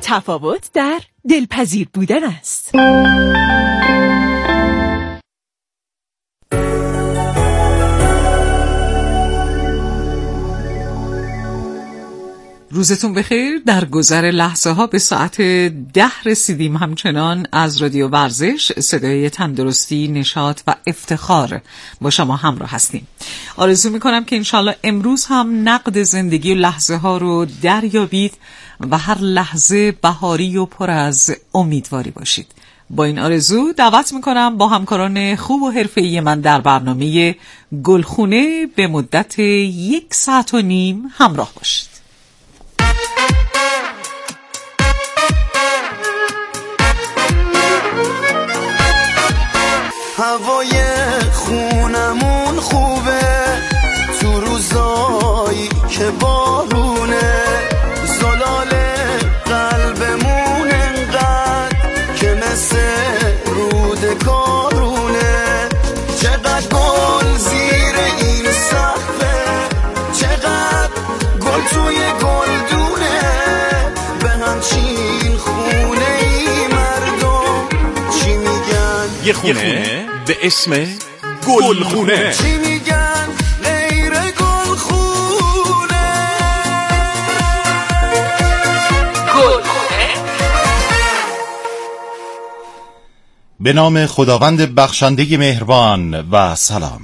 تفاوت در دلپذیر بودن است. روزتون بخیر. در گذر لحظه ها به ساعت 10 رسیدیم. همچنان از رادیو ورزش، صدای تندرستی، نشاط و افتخار با شما همراه هستیم. آرزو میکنم که انشالله امروز هم نقد زندگی و لحظه ها رو دریابید و هر لحظه بهاری و پر از امیدواری باشید. با این آرزو دعوت میکنم با همکاران خوب و حرفه‌ای من در برنامه گلخونه به مدت 1.5 ساعت همراه باشید. هوای خونمون خوبه تو روزایی که بارونه، زلال قلبمون انقدر که مثل رود کارونه، چقدر گل زیر این سقفه، چقدر گل توی گلدونه، به همچین خونه ای مردم چی میگن؟ یه خونه به اسم گلخونه. چی میگن غیر گلخونه؟ به نام خداوند بخشنده مهربان و سلام.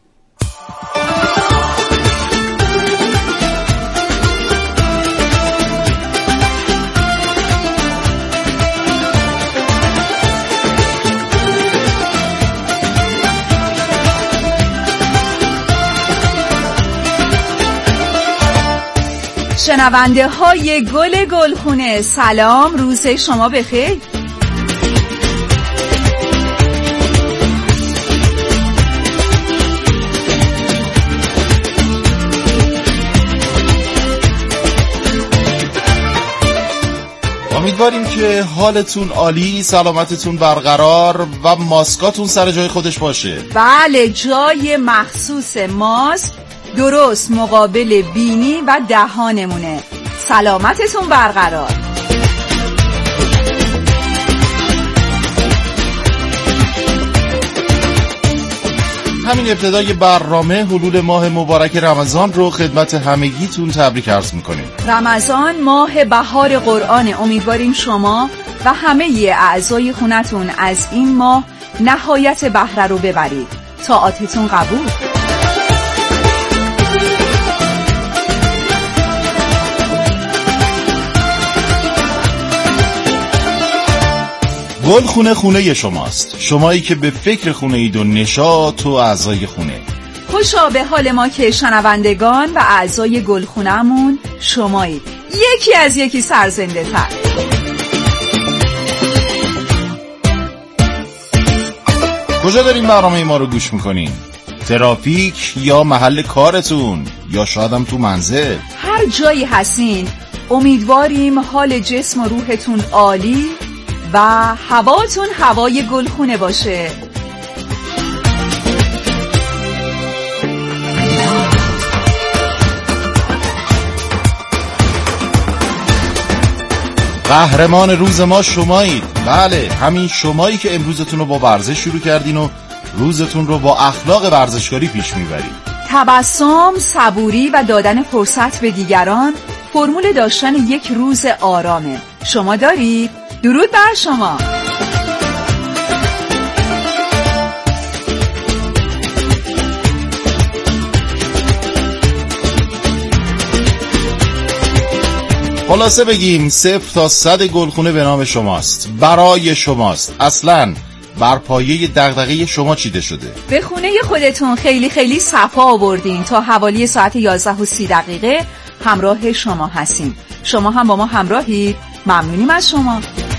شنونده های گلخونه، سلام، روز شما بخیر. امیدواریم که حالتون عالی، سلامتتون برقرار و ماسکاتون سر جای خودش باشه. بله، جای مخصوص ماسک درست مقابل بینی و دهانمونه. سلامتتون برقرار. همین ابتدای برنامه حلول ماه مبارک رمضان رو خدمت همگیتون تبریک عرض میکنیم. رمضان ماه بهار قرآن. امیدواریم شما و همه اعضای خونتون از این ماه نهایت بهره رو ببرید. طاعاتتون قبول. گلخونه خونه شماست، شمایی که به فکر خونه اید و نشاط و اعضای خونه. خوشا به حال ما که شنوندگان و اعضای گلخونه‌مون شمایید، یکی از یکی سرزنده تر. کجا دارین برنامه ما رو گوش میکنین؟ ترافیک یا محل کارتون یا شاید هم تو منزل؟ هر جایی هستین امیدواریم حال جسم و روحتون عالی و هواتون هوای گلخونه باشه. قهرمان روز ما شمایید. بله، همین شمایی که امروزتون رو با ورزش شروع کردین و روزتون رو با اخلاق ورزشکاری پیش میبرید. تبسم، صبوری و دادن فرصت به دیگران فرمول داشتن یک روز آرامه. شما دارید؟ درود بر شما. خلاصه بگیم 0 تا 100 گلخونه به نام شماست، برای شماست، اصلاً بر پایه دغدغه شما چیده شده. به خونه خودتون خیلی خیلی صفا آوردین. تا حوالی ساعت 11:30 همراه شما هستیم. شما هم با ما همراهید. ممنونیم از شما.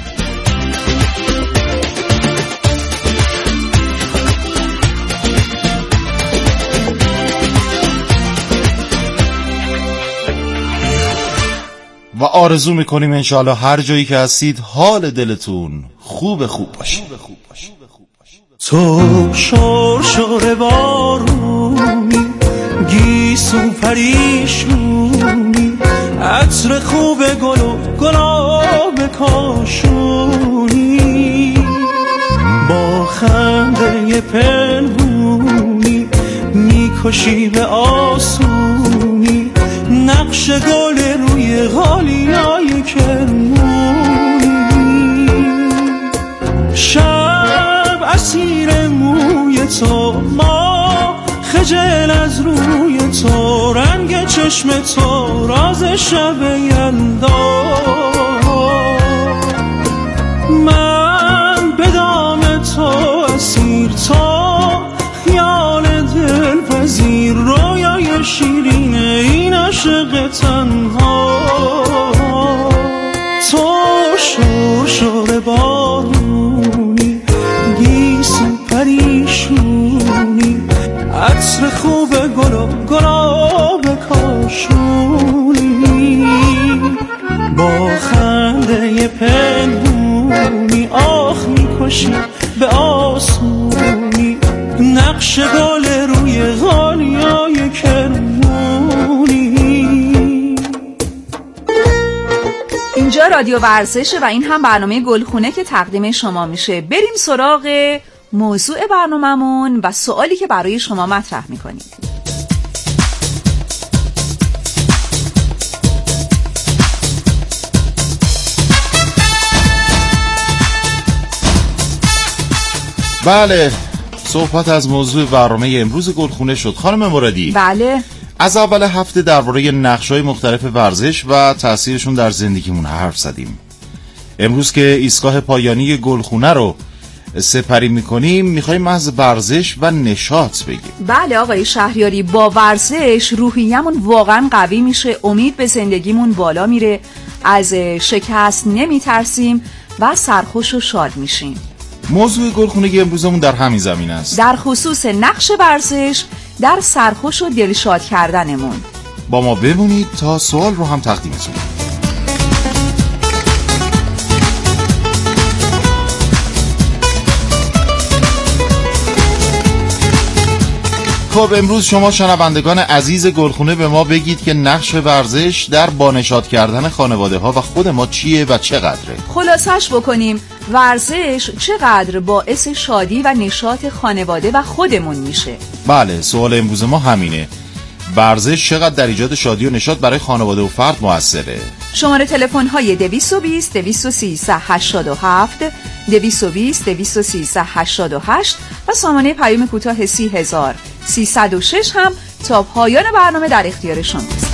و آرزو میکنیم انشاءالله هر جایی که هستید حال دلتون خوب باشه. تو شور بارونی، گیسو پریشونی، عطر خوب گل و گلاب بکاشونی، با خنده پنهونی میکشی به آسونی، نقش گل روی غالیای کرمونی. شب اسیر موی تو، ما خجل از روی تو، رنگ چشم تو راز شب یلدا. من به دام تو اسیر، تو خیال دلپذیر، رویای شیرین این عشق تنها. تو شور بارونی، گیسو پریشونی، عطر خوب گلاب کاشونی، با خنده پنهونی آخ میکشی به آسونی، نقش گل روی غالیای کرمونی. اینجا رادیو ورزش و این هم برنامه گلخونه که تقدیم شما میشه. بریم سراغ موضوع برنامه‌مون و سوالی که برای شما مطرح میکنیم. بله، صحبت از موضوع برنامه امروز گلخونه شد. خانم مرادی، بله، از اول هفته درباره نقش‌های مختلف ورزش و تأثیرشون در زندگیمون حرف زدیم. امروز که ایستگاه پایانی گلخونه رو سپری میکنیم، میخوایم محض ورزش و نشاط بگیم. بله آقای شهریاری، با ورزش روحیه‌مون واقعا قوی میشه، امید به زندگیمون بالا میره، از شکست نمیترسیم و سرخوش و شاد میشیم. موضوع گلخونه امروزمون در همین زمین است، در خصوص نقش ورزش در سرخوش و دلشاد کردنمون. با ما بمونید تا سوال رو هم تقدیمتون. خب امروز شما شنوندگان عزیز گلخونه به ما بگید که نقش ورزش در بانشاد کردن خانواده ها و خود ما چیه و چقدره؟ خلاصش بکنیم، ورزش چقدر باعث شادی و نشاط خانواده و خودمون میشه؟ بله، سوال امروز ما همینه. ورزش چقدر در ایجاد شادی و نشاط برای خانواده و فرد موثره؟ شماره تلفن های 220 213 87 220 213 88 و سامانه پیام کوتاه 30306 هم تا پایان برنامه در اختیار شماست.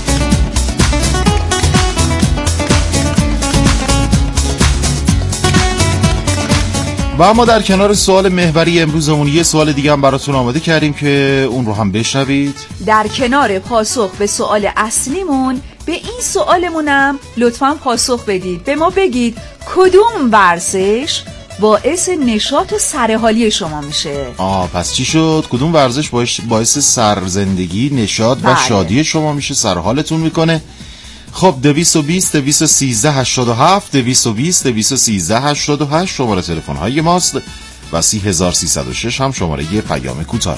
و ما در کنار سوال محوری امروزمون یه سوال دیگه هم براتون آماده کردیم که اون رو هم بشنوید. در کنار پاسخ به سوال اصلیمون به این سوالمونم لطفاً پاسخ بدید. به ما بگید کدوم ورزش باعث نشاط و سرحالی شما میشه؟ پس چی شد؟ کدوم ورزش باعث سرزندگی، نشاط و شادی شما میشه، سرحالتون میکنه؟ خب 220 213 87 220 213 88 شماره تلفن های ماست و 30306 هم شماره پیام کوتاه.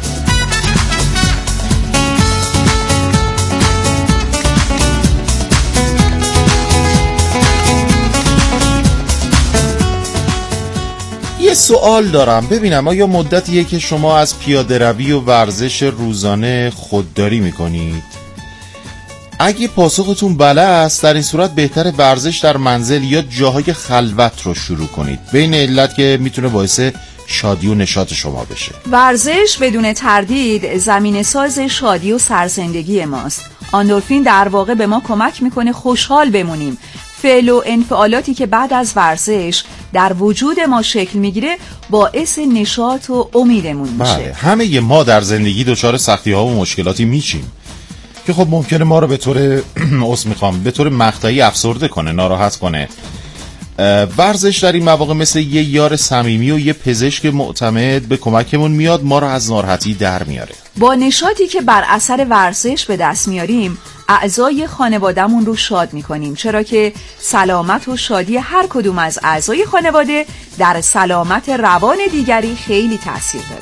یه سوال دارم، ببینم آیا مدتیه که شما از پیاده روی و ورزش روزانه خودداری میکنید؟ اگه پاسختون بله است، در این صورت بهتره ورزش در منزل یا جاهای خلوت رو شروع کنید، به این علت که میتونه باعث شادی و نشاط شما بشه. ورزش بدون تردید زمینه ساز شادی و سرزندگی ماست. اندورفین در واقع به ما کمک میکنه خوشحال بمونیم. فعل و انفعالاتی که بعد از ورزش در وجود ما شکل میگیره باعث نشاط و امیدمون میشه. بله، همه ما در زندگی دچار سختی ها و مشکلاتی میشیم که خب ممکنه ما رو به طور مقطعی افسرده کنه، ناراحت کنه. ورزش در این مواقع مثل یه یار صمیمی و یه پزشک معتمد به کمکمون میاد، ما رو از ناراحتی در میاره. با نشاطی که بر اثر ورزش به دست میاریم اعضای خانوادهمون رو شاد میکنیم، چرا که سلامت و شادی هر کدوم از اعضای خانواده در سلامت روان دیگری خیلی تأثیر داره.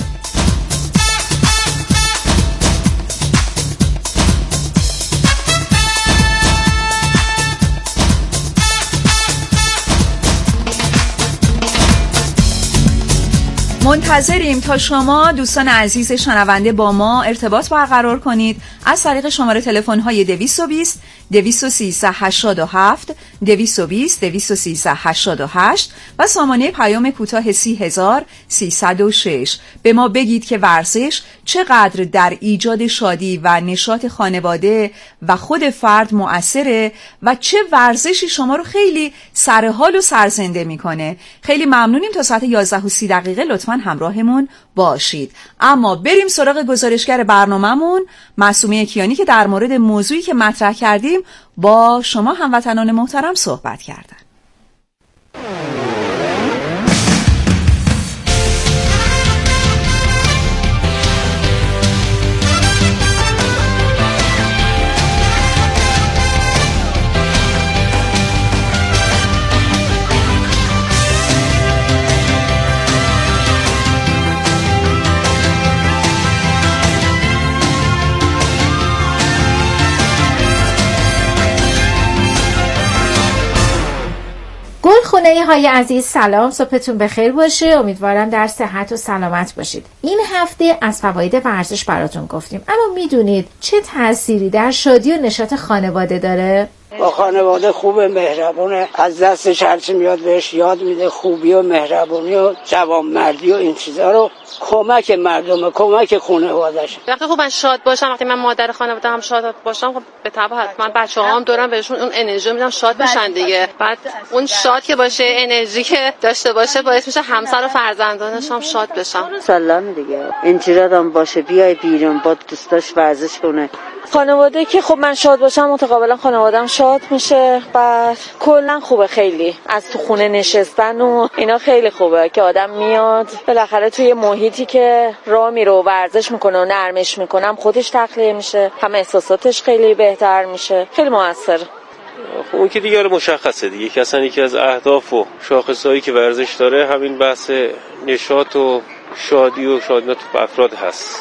منتظریم تا شما دوستان عزیز شنونده با ما ارتباط برقرار کنید از طریق شماره تلفن های 220 213 87 220 213 88 و سامانه پیام کوتاه 30306. به ما بگید که ورزش چقدر در ایجاد شادی و نشاط خانواده و خود فرد مؤثره و چه ورزشی شما رو خیلی سرحال و سرزنده میکنه. خیلی ممنونیم. تا ساعت 11:30 لطفاً همراهمون باشید. اما بریم سراغ گزارشگر برنامه‌مون معصومه کیانی که در مورد موضوعی که مطرح کردیم با شما هموطنان محترم صحبت کردن. گلخونه های عزیز، سلام، صبحتون بخیر باشه. امیدوارم در صحت و سلامت باشید. این هفته از فواید ورزش براتون گفتیم، اما میدونید چه تأثیری در شادی و نشاط خانواده داره؟ با خانواده خوب، مهربونه، از دستش هرچی میاد بهش یاد میده، خوبی و مهربونی و جوانمردی و این چیزا رو، کمک مردم، کمک خانواده‌اش. وقتی خب من شاد باشم، وقتی من مادر خانواده هم شاد باشم، خب به تبع حتما بچه‌هام دورم بهشون اون انرژی میدم شاد بشن دیگه. بعد اون شاد که باشه، انرژی که داشته باشه، باعث میشه همسر و فرزندانش هم شاد بشن. سلام دیگه. اینجوری هم باشه، بیای بیرون با دوستاش ورزش کنه. خانواده که خب من شاد باشم متقابلا خانواده‌ام شاد میشه. بعد کلا خوبه، خیلی از تو خونه نشستن و اینا خیلی خوبه که آدم میاد بالاخره توی محیطی که راه میره و ورزش میکنه و نرمش میکنم خودش تخلیه میشه، هم احساساتش خیلی بهتر میشه، خیلی موثر. خب اون که دیگه مشخصه دیگه که اصلا یکی از اهداف و شاخصهایی که ورزش داره همین بحث نشاط و شادی و شادیت افراد هست.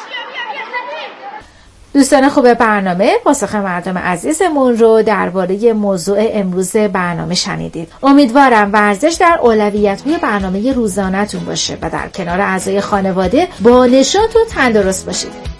دوستان خوب برنامه، پاسخ مردم عزیزمون رو درباره موضوع امروز برنامه شنیدید. امیدوارم ورزش در اولویت‌های برنامه روزانه‌تون باشه و در کنار اعضای خانواده با نشاط و تندرست باشید.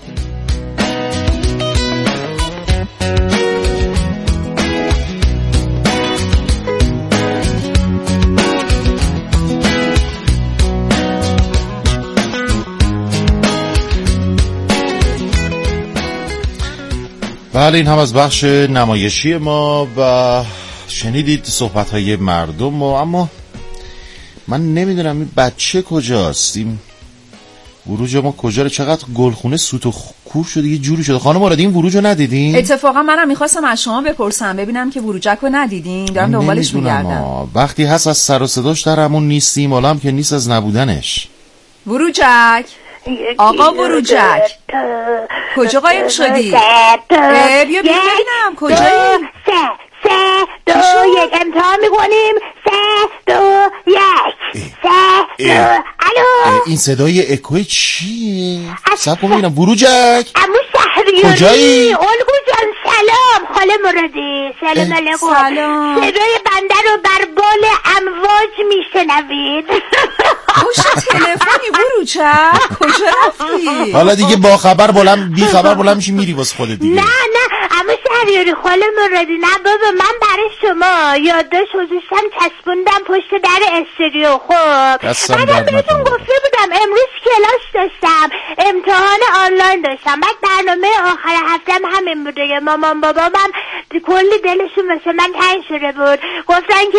بله، این هم از بخش نمایشی ما و شنیدید صحبت‌های مردم اما من نمیدونم این بچه کجاست، این وروج ما کجا، چقدر گلخونه سوت و کور شده، یه جوری شده. خانم آراد این وروج رو ندیدین؟ اتفاقا منم میخواستم از شما بپرسم ببینم که وروجک رو ندیدین، دارم دنبالش میگردم. وقتی هست از سر و صداش در همون نیستیم، حالا هم که نیست از نبودنش. وروجک، آقا وروجک کجا قایم شدی؟ بیا ببینم کجایی؟ 3 2 1 امتحان میکنیم. 3 2 1 3 2 الو. این صدای اکوی چیه؟ صبر کن ببینم. وروجک عمو شهریاری کجایی؟ الگو جان سلام. خاله مرادی سلام علیکم. سلام. صدای بنده رو بر بال امواج میشنوید. پشت تلفنی وروجک کجا رفتی؟ حالا دیگه با خبر بلند بی خبر بلند میشی میری واسه خودت دیگه. نه عمو شهریاری خاله مرادی، نه بابا، من برای شما یادداشت گذاشتم چسبوندم پشت در استودیو. خب منم بهتون گفته بودم امروز کلاس داشتم، امتحان آنلاین داشتم، بعد برنامه آخر هفتم همین بوده. مامان بابامم کلی دلشون واسه من تنگ شده بود، گفتن که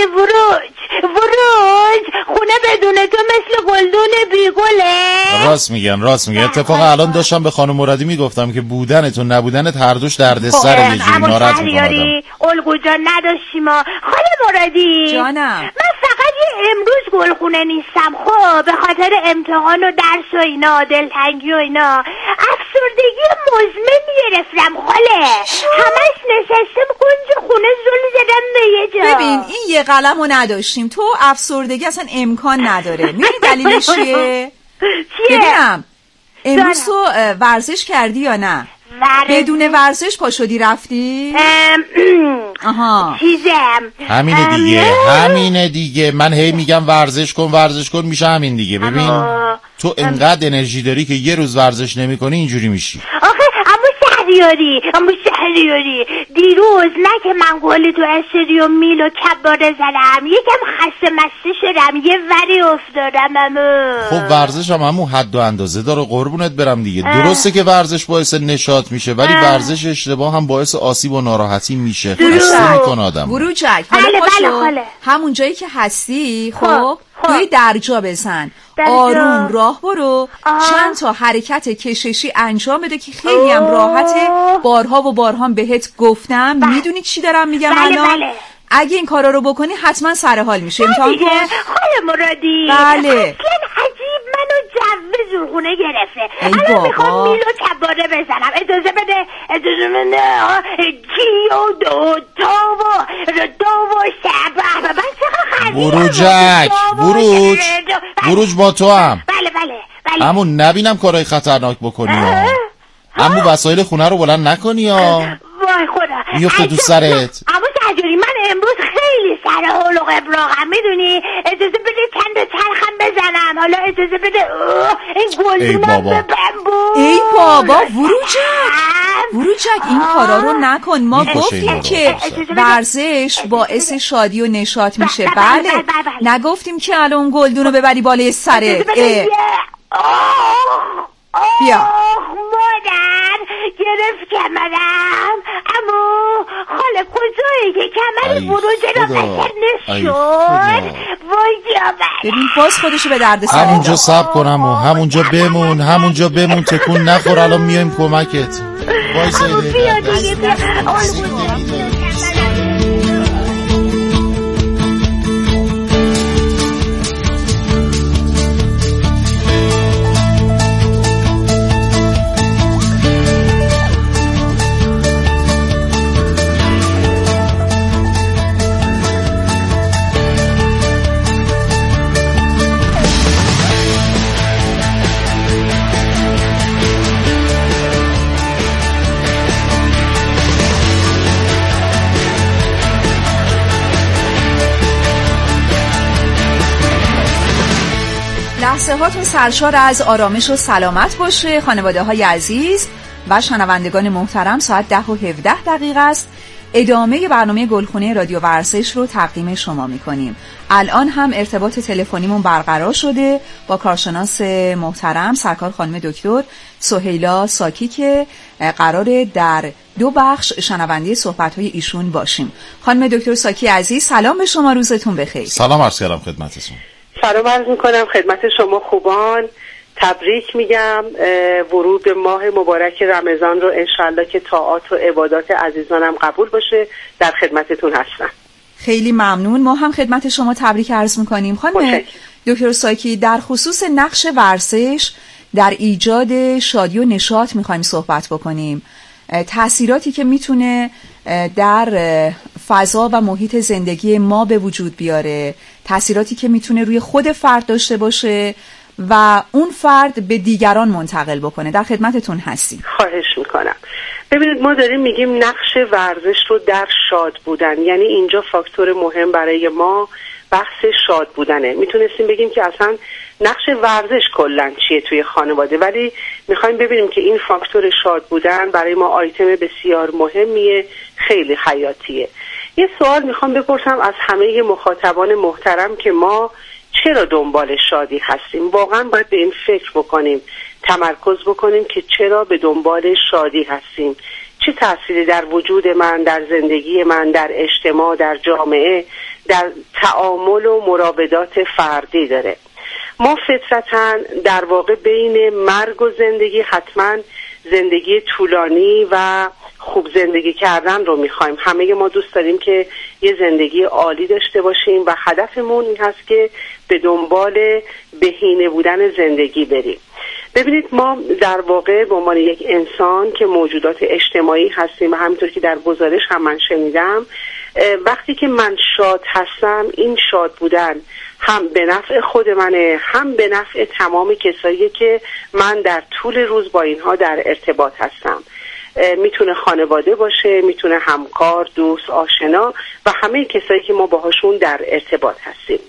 وروج خونه بدون تو مثل گلدون بیگله. راست میگن. اتفاقا الان داشتم به خانم مرادی میگفتم که بودنت و نبودنت هر دوش دردسر یه جوری ناراحت میکنه. الگو جان نداشتیم ما. خاله مرادی جانم، من فقط یه امروز گلخونه نیستم، خب به خاطر امتحان و درس و اینا، دلتنگی و اینا، افسردگی مزمن گرفتم خاله. همش نشستم کنج خونه زل زدم به یه جا. ببین این یه قلمو نداشتیم، تو افسردگی اصلا امکان نداره. میدونی دلیلش چیه؟ چیه؟ ببینم امروز تو ورزش کردی یا نه؟ بدون ورزش پا شدی رفتی؟ آها همینه دیگه من هی میگم ورزش کن میشه همین دیگه. ببین تو انقدر انرژی داری که یه روز ورزش نمی‌کنی اینجوری میشی. آخه اما شهریاری دیروز نه که من گلی تو استادیوم میلو کباره زدم، یکم خسته مسته شدم، یه وری افتادم. خب ورزش هم همون حد و اندازه داره قربونت برم دیگه. درسته که ورزش باعث نشاط میشه ولی ورزش اشتباه هم باعث آسیب و ناراحتی میشه، خسته میکنه آدم. بروجک حالا همون جایی که هستی خب توی درجا بزن، آروم راه برو، چند تا حرکت کششی انجام بده که خیلی هم راحته. بارها و بارها هم بهت گفتم. میدونی چی دارم میگم الان؟ اگه این کارا رو بکنی حتما سر حال میشه. امتحان کن. خاله مرادی بله اصلا عجیب منو جو زورخونه گرفته. الان میخوام میلو کباره بزنم. اجازه بده کیو دو شبه من چقدر بروج با تو هم. بله همون نبینم کارهای خطرناک بکنی ها. همون وسایل خونه رو بلند نکنی ها. وای خدا میفته تو سرت. اما سرجوری من امروز خیلی سر حال و قبراغم میدونی. اجازه بده چند چرخم بزنم. حالا اجازه بده این گلدونم ببن. ای بابا وروجک این کارا رو نکن. ما گفتیم که ورزش باعث شادی و نشاط میشه. بله نگفتیم که الان گلدونو ببری بالای سرت. بیا مادر گرفت کمرم. اما خاله کجایی که کمر بروجه رو قشر نشد. وای ببین باز خودشو به درد سر همونجا صبر کنم و همونجا بمون تکون نخور. الان میایم کمکت. وای سیده لحظه هاتون سرشار از آرامش و سلامت باشه خانواده های عزیز و شنوندگان محترم. ساعت 10:17 است. ادامه برنامه گلخونه رادیو ورزش رو تقدیم شما میکنیم. الان هم ارتباط تلفنیمون برقرار شده با کارشناس محترم سرکار خانم دکتر سهیلا ساکی که قراره در 2 بخش شنونده صحبت‌های ایشون باشیم. خانم دکتر ساکی عزیز سلام به شما، روزتون بخیر. سلام عرض کردم خدمتتون. سلام عرض میکنم خدمت شما خوبان. تبریک میگم ورود ماه مبارک رمضان رو انشالله که طاعات و عبادات عزیزانم قبول باشه. در خدمتتون هستم. خیلی ممنون. ما هم خدمت شما تبریک عرض میکنیم. خانم دکتر ساکی در خصوص نقش ورزش در ایجاد شادی و نشاط میخوایم صحبت بکنیم. تأثیراتی که میتونه در فضا و محیط زندگی ما به وجود بیاره، تأثیراتی که میتونه روی خود فرد داشته باشه و اون فرد به دیگران منتقل بکنه. در خدمتتون هستیم. خواهش میکنم. ببینید ما داریم میگیم نقش ورزش رو در شاد بودن، یعنی اینجا فاکتور مهم برای ما بحث شاد بودنه. میتونستیم بگیم که اصلا نقش ورزش کلن چیه توی خانواده، ولی میخوایم ببینیم که این فاکتور شاد بودن برای ما آیتم بسیار مهمیه، خیلی حیاتیه. یه سوال میخوام بپرسم از همه مخاطبان محترم که ما چرا دنبال شادی هستیم؟ واقعا باید به این فکر بکنیم، تمرکز بکنیم که چرا به دنبال شادی هستیم. چه تأثیری در وجود من، در زندگی من، در اجتماع، در جامعه، در تعامل و مراودات فردی داره. ما فطرتاً در واقع بین مرگ و زندگی حتما زندگی طولانی و خوب زندگی کردن رو میخوایم. همه ما دوست داریم که یه زندگی عالی داشته باشیم و هدفمون این هست که به دنبال بهینه بودن زندگی بریم. ببینید ما در واقع به عنوان یک انسان که موجودات اجتماعی هستیم و همینطور که در گزارش هم من شنیدم، وقتی که من شاد هستم این شاد بودن هم به نفع خود منه، هم به نفع تمام کسایی که من در طول روز با اینها در ارتباط هستم. میتونه خانواده باشه، میتونه همکار، دوست، آشنا و همه کسایی که ما باهاشون در ارتباط هستیم.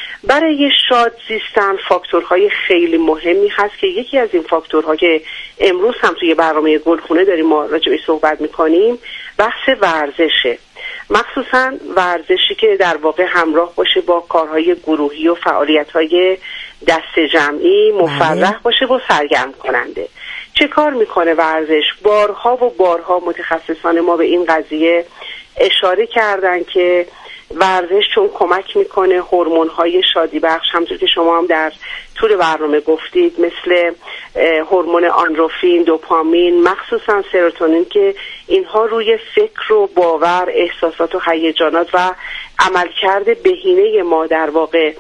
برای شاد زیستن فاکتورهای خیلی مهمی هست که یکی از این فاکتورها که امروز هم توی برنامه گلخونه داریم ما راجع بهش صحبت میکنیم بحث ورزشه، مخصوصا ورزشی که در واقع همراه باشه با کارهای گروهی و فعالیت‌های دست جمعی، مفرح باشه و سرگرم کننده. چه کار میکنه ورزش؟ بارها و بارها متخصصان ما به این قضیه اشاره کردن که ورزش چون کمک میکنه هورمون‌های شادی بخش، همونطور که شما هم در طول برنامه گفتید، مثل هورمون آندروفین، دوپامین، مخصوصا سروتونین که اینها روی فکر و باور، احساسات و هیجانات و عملکرد بهینه ما در واقع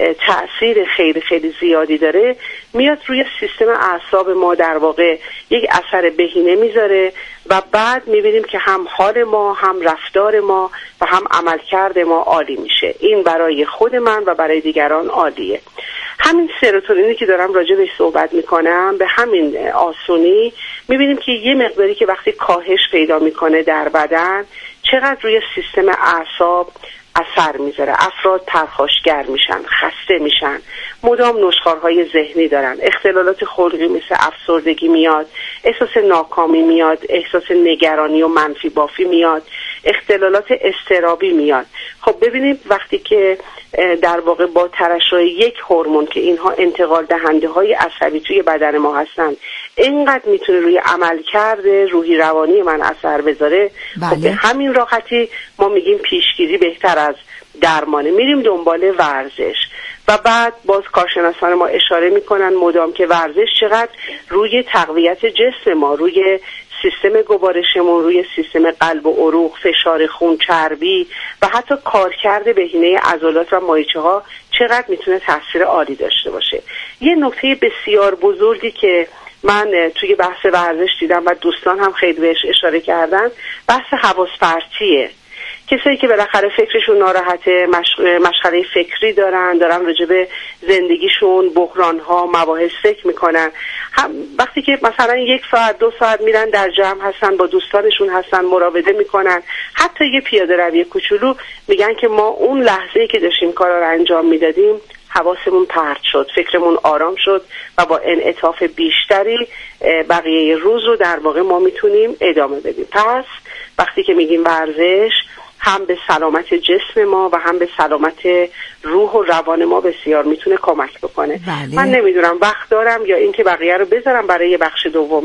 تأثیر خیلی خیلی زیادی داره، میاد روی سیستم اعصاب ما در واقع یک اثر بهینه میذاره و بعد میبینیم که هم حال ما، هم رفتار ما و هم عملکرد ما عالی میشه. این برای خود من و برای دیگران عالیه. همین سروتونینی که دارم راجع بهش صحبت میکنم به همین آسونی میبینیم که یه مقداری که وقتی کاهش پیدا میکنه در بدن چقدر روی سیستم اعصاب اثر میذاره. افراد پرخاشگر میشن، خسته میشن، مدام نشخوارهای ذهنی دارن، اختلالات خلقی مثل افسردگی میاد، احساس ناکامی میاد، احساس نگرانی و منفی بافی میاد، اختلالات اضطرابی میاد. خب ببینید وقتی که در واقع با ترشح یک هورمون که اینها انتقال دهنده های عصبی توی بدن ما هستن اینقدر میتونه روی عملکرد روحی روانی من اثر بذاره، خب به همین راحتی ما میگیم پیشگیری بهتر از درمانه، میریم دنبال ورزش. و بعد باز کارشناسان ما اشاره میکنن مدام که ورزش چقدر روی تقویت جسم ما، روی سیستم گوارشمون، روی سیستم قلب و عروق، فشار خون، چربی و حتی کارکرد بهینه عضلات و مایچه ها چقدر میتونه تاثیر عالی داشته باشه. یه نکته بسیار بزرگی که من توی بحث ورزش دیدم و دوستان هم خیلی بهش اشاره کردن، بحث حواس پرتیه. کسایی که بالاخره فکرشون ناراحته، مشغله فکری دارن راجع به زندگیشون، بحران‌ها، مباحث فکر میکنن، وقتی که مثلا 1 ساعت 2 ساعت میرن در جمع هستن، با دوستانشون هستن، مراوده میکنن، حتی یه پیاده روی کوچولو، میگن که ما اون لحظه‌ای که داشتیم کارا رو انجام میدادیم حواسمون پرت شد، فکرمون آرام شد و با انعطاف بیشتری بقیه روز رو در واقع ما میتونیم ادامه بدیم. پس وقتی که میگیم ورزش هم به سلامت جسم ما و هم به سلامت روح و روان ما بسیار میتونه کمک بکنه. من نمیدونم وقت دارم یا اینکه بقیه رو بذارم برای بخش دوم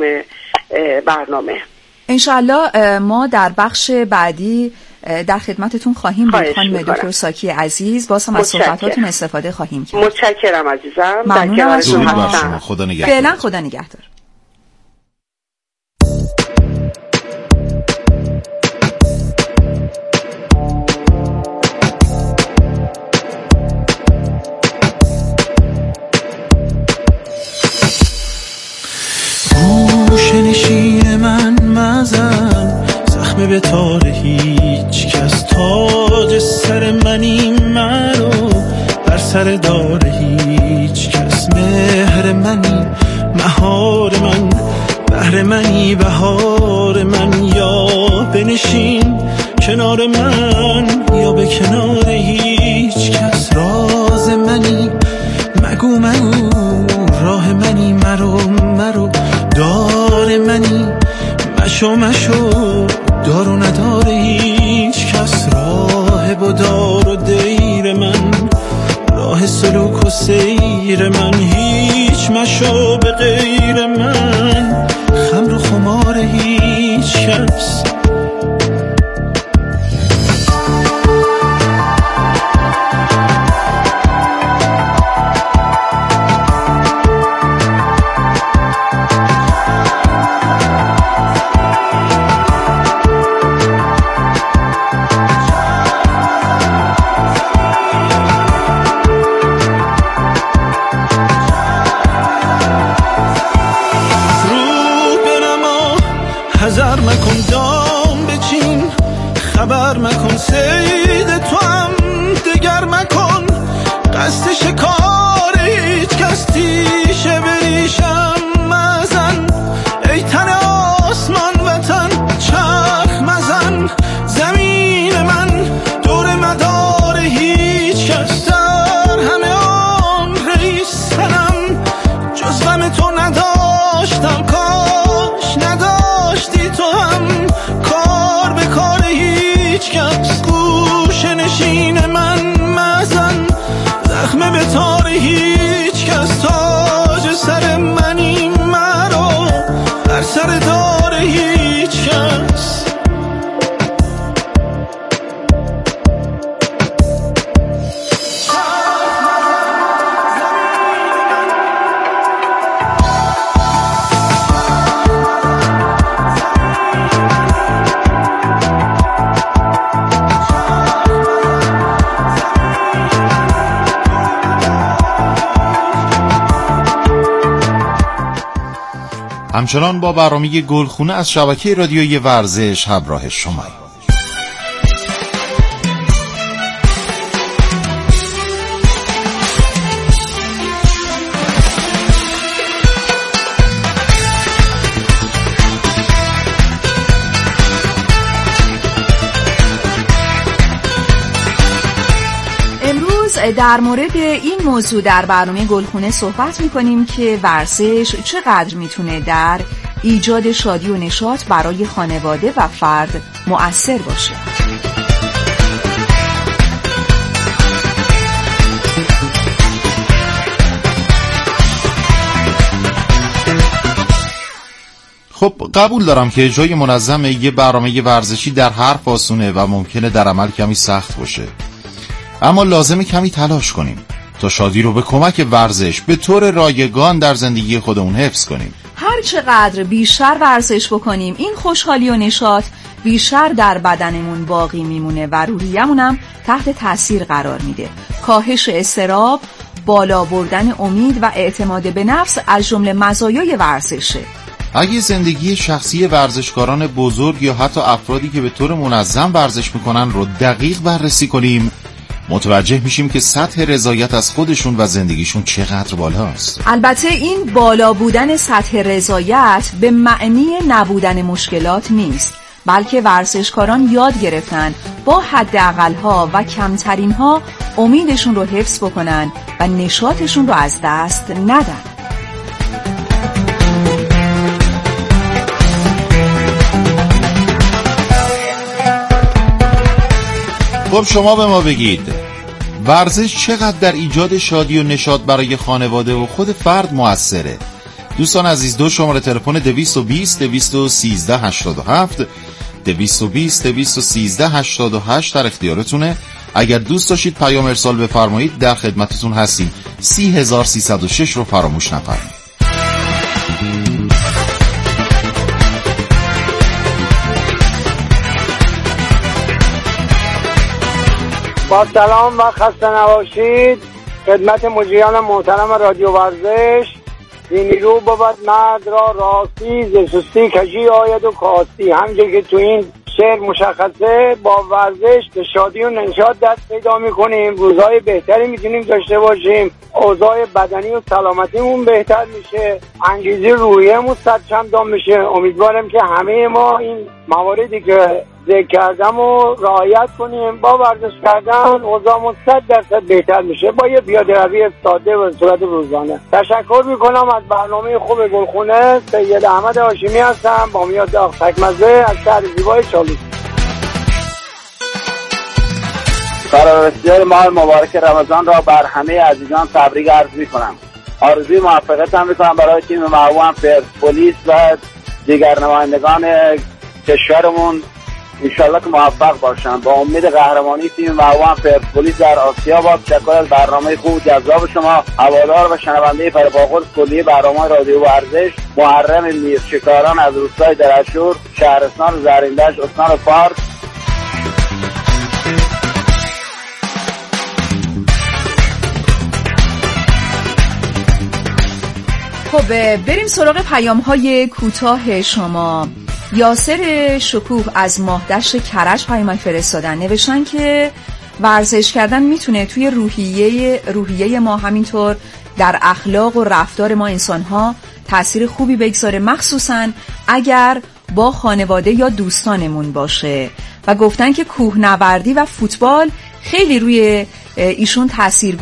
برنامه. انشالله ما در بخش بعدی در خدمتتون خواهیم بود خانم دکتر ساکی عزیز. باز هم از صحبتاتون استفاده خواهیم کرد. متشکرم عزیزم. ممنونم از شما. خدا نگهدار. فعلا خدا نگهدار. نشین من مزن زخم به تار هیچ کس، تاج سر منی منو بر سر دار هیچ کس، مهر منی مهار من، بهر منی بهار من، یا بنشین کنار من یا به کنار هیچ کس، راز منی مگو راه منی مرو دار منی مشو دار و ندار هیچ کس، راه بدار و دیر من، راه سلوک و سیر من، هیچ مشو به غیر من، خمر و خمار هیچ کس. حذر مکن همچنان با برنامه گلخونه از شبکه رادیویی ورزش همراه شماییم. در مورد این موضوع در برنامه گلخونه صحبت می‌کنیم که ورزش چقدر میتونه در ایجاد شادی و نشاط برای خانواده و فرد مؤثر باشه. خب قبول دارم که اجرای منظم یه برنامه ورزشی در حرف آسونه و ممکنه در عمل کمی سخت باشه، اما لازمه کمی تلاش کنیم تا شادی رو به کمک ورزش به طور رایگان در زندگی خودمون حفظ کنیم. هر چقدر بیشتر ورزش بکنیم این خوشحالی و نشاط بیشتر در بدنمون باقی میمونه و روحیه‌مون هم تحت تاثیر قرار میده. کاهش اضطراب، بالا بردن امید و اعتماد به نفس از جمله مزایای ورزشه. اگه زندگی شخصی ورزشکاران بزرگ یا حتی افرادی که به طور منظم ورزش میکنن رو دقیق بررسی کنیم، متوجه میشیم که سطح رضایت از خودشون و زندگیشون چقدر بالاست. البته این بالا بودن سطح رضایت به معنی نبودن مشکلات نیست، بلکه ورزشکاران یاد گرفتن با حداقل‌ها و کمترین‌ها امیدشون رو حفظ بکنن و نشاطشون رو از دست ندن. خب شما به ما بگید ورزش چقدر در ایجاد شادی و نشاط برای خانواده و خود فرد مؤثره؟ دوستان عزیز، دو شماره تلفن 220 213 87 220 213 88 در اختیارتونه. اگر دوست داشتید پیام ارسال بفرمایید در خدمتتون هستیم. 30306 رو فراموش نفرمایید. با سلام و خسته نباشید خدمت مجریان محترم رادیو ورزش. نیرو بود مرد را راستی ز سستی کژی آید و کاستی. همونجوری که تو این شعر مشخصه با ورزش به شادی و نشاط دست پیدا میکنیم، روزهای بهتری میتونیم داشته باشیم، اوضاع بدنی و سلامتیمون بهتر میشه، انگیزه روحیه‌مون صدچندان میشه. امیدوارم که همه ما این مواردی که ذکر کردم و رعایت کنیم. با ورزش کردن اوضاعمون 100% بهتر میشه با یه پیاده‌روی ساده و صورت روزانه. تشکر میکنم از برنامه خوب گلخونه. سید احمد هاشمی هستم با میاد داغ تکمزه از شهر زیبای چالوس. قرار بسیار ماه مبارک رمضان را بر همه عزیزان تبریک عرض میکنم. آرزوی موفقیت هم میکنم برای تیم محبوبم پرسپولیس و دیگر نمایندگان کشورمون، انشالله که موفق باشن. با امید قهرمانی تیم محبوبم پرسپولیس در آسیا. با تشکر از برنامه خوب جذاب شما، هوادار و شنونده فرباخور کلیه برنامه رادیو ورزش. محرم میرشکاران از روستای درشور، شهرستان زرندشت، استان فارس. خب بریم سراغ پیام‌های کوتاه شما. یاسر شکوه از ماهدشت کرج پیام فرستادن، نوشتن که ورزش کردن میتونه توی روحیه ما، همینطور در اخلاق و رفتار ما انسان‌ها تأثیر خوبی بگذاره، مخصوصاً اگر با خانواده یا دوستانمون باشه، و گفتن که کوهنوردی و فوتبال خیلی روی ایشون تأثیر